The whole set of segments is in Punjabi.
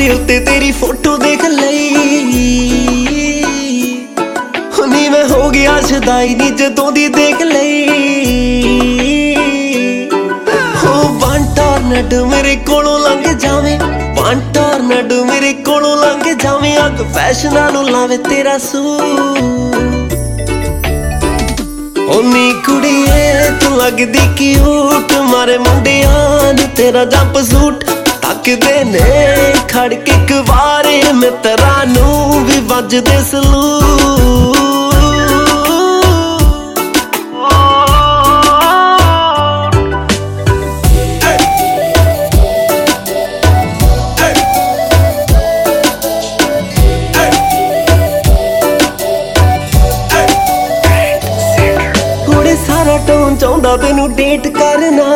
ਦੇ ਉੱਤੇ ਤੇਰੀ ਫੋਟੋ ਦੇਖ ਲਈ ਹੁਣੀ ਮੈਂ ਹੋ ਗਿਆ ਸ਼ਦਾਈ ਨੀ ਜਦੋਂ ਦੀ ਦੇਖ ਲਈ ਹੋ ਟਾਰਨੇਡ ਮੇਰੇ ਕੋਲੋਂ ਲੰਘ ਜਾਵੇਂ ਟਾਰਨੇਡ ਮੇਰੇ ਕੋਲੋਂ ਲੰਘ ਜਾਵੇਂ ਅੱਗ ਫੈਸ਼ਨਾਂ ਨੂੰ ਲਾਵੇ ਤੇਰਾ ਸੂ ਓਨੀ ਕੁੜੀਏ ਤੂੰ ਲੱਗਦੀ ਕਿਊਟ ਮਾਰੇ ਮੁੰਡਿਆਂ ਨੂੰ ਤੇਰਾ ਜੰਪ ਸੂਟ ਤੱਕਦੇ ਨੇ ਖੜ ਕੇ ਇੱਕ ਵਾਰੇ ਮਿੱਤਰਾਂ ਨੂੰ ਵੀ ਵੱਜਦੇ ਸਲੂਟ ਕੁੜੇ ਸਾਰਾ ਟੋਨ ਚਾਹੁੰਦਾ ਤੈਨੂੰ ਡੇਟ ਕਰਨਾ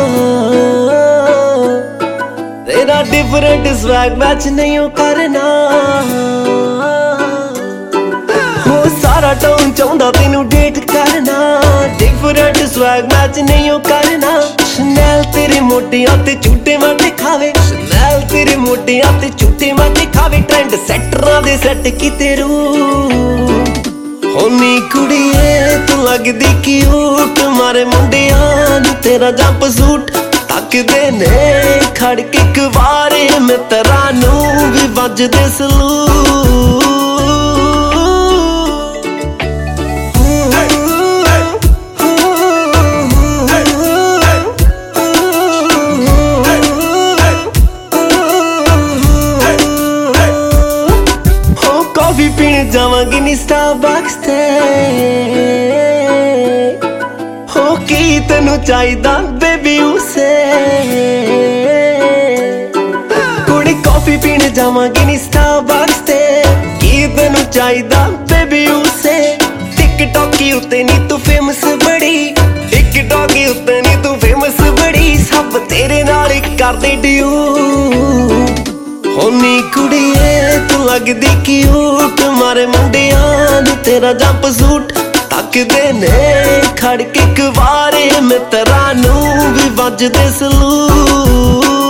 तेरा डिफरेंट स्वैग मैच नहीं हो करना हो सारा टाउन चाहता तेनू डेट करना डिफरेंट स्वैग मैच नहीं हो करना शनैल तेरे मोटियां ते झूठे मैं दिखावे शनैल तेरे मोटियां ते झूठे मैं दिखावे ट्रेंड सेटरां दे सेट कीते रू होनी कुड़िए तू लगदी क्यूट मारे मुंडियां नू तेरा जंप सूट ਤੱਕਦੇ ਨੇ ਖੜ ਕੇ ਇੱਕ ਵਾਰੇ ਮਿੱਤਰਾਂ ਨੂੰ ਵੀ ਵੱਜਦੇ ਸਲੂਟ ਹੋ ਕਾਫੀ ਪੀਣ ਜਾਵਾਂਗੀ ਨੀ ਸਟਾਰਬਕਸ ਤੇ ਹੋ ਕੀ ਤੈਨੂੰ ਚਾਹੀਦਾ ਬੇਬੀ ਉਸੇ ਕੁੜੀ ਕਾਫੀ ਪੀਣ ਜਾਵਾਂਗੀ ਨੀ ਸਟਾਰਬਕਸ ਤੇ ਕੀ ਤੈਨੂੰ ਚਾਹੀਦਾ ਬੇਬੀ ਉਸੇ ਟਿਕਟੌਕੀ ਉੱਤੇ ਨੀ ਤੂੰ ਫੇਮਸ ਬੜੀ ਟਿਕਟੌਕੀ ਉੱਤੇ ਨੀ ਤੂੰ ਫੇਮਸ ਬੜੀ ਸਭ ਤੇਰੇ ਨਾਲ ਹੀ ਕਰਦੇ ਡਿਊ ਹੋਨੀ ਕੁੜੀਏ ਤੂੰ ਲੱਗਦੀ ਕਿਊਟ ਮਾਰੇ ਮੁੰਡਿਆਂ ਨੂੰ ਤੇਰਾ ਜੰਪ ਸੂਟ ਤੱਕਦੇ ਨੇ ਖੜ ਕੇ ਇੱਕ ਵਾਰੇ ਮਿੱਤਰਾਂ ਨੂੰ ਵੀ ਵੱਜਦੇ ਸਲੂਟ